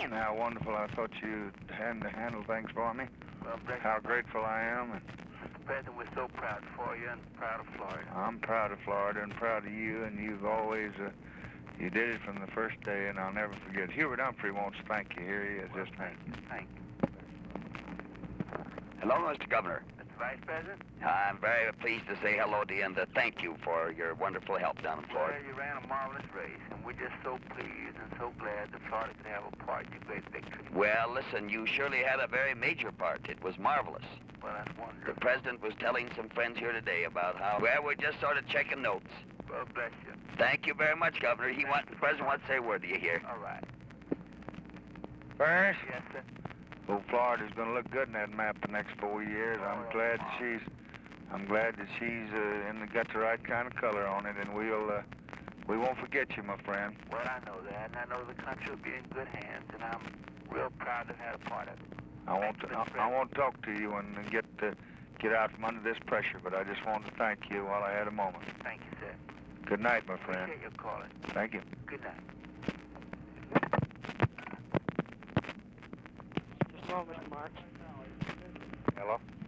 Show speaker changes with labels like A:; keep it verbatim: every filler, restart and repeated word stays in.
A: and how wonderful I thought you had to handle things for me.
B: Well, bless
A: How
B: you,
A: grateful I am. And
B: Mister President, we're so proud for you and proud of Florida.
A: I'm proud of Florida and proud of you, and you've always, uh, you did it from the first day, and I'll never forget. Hubert Humphrey wants to thank you. Here he is,
B: Well,
A: just
B: thank
A: now.
B: you, thank you.
C: Hello, Mister Governor.
B: Mister Vice President?
C: I'm very pleased to say hello to you and to thank you for your wonderful help down in
B: Well,
C: Florida.
B: you ran a marvelous race, and we're just so pleased and so glad that Florida could have a part in your great victory.
C: Well, listen, you surely had a very major part. It was marvelous.
B: Well, that's
C: The
B: wonderful.
C: President was telling some friends here today about how, well, we're just sort of checking notes.
B: Well, bless you.
C: Thank you very much, Governor. He want, the President wants to say a word to you here.
B: All right.
A: First,
B: Yes, sir.
A: well, Florida's going to look good in that map the next four years. I'm
B: Oh,
A: glad that she's, I'm glad that she's uh, in the, got the right kind of color on it, and we'll, uh, we won't forget you, my friend.
B: Well, I know that, and I know the country will be in good hands, and I'm real proud to have had a part of it.
A: I want to,
B: Thank you, Mister
A: I, I won't talk to you and get to get out from under this pressure, but I just wanted to thank you while I had a moment.
B: Thank you, sir.
A: Good night, my friend.
B: Appreciate your calling.
A: Thank you.
B: Good night.
D: Just a moment, Mister Marks.
A: Hello?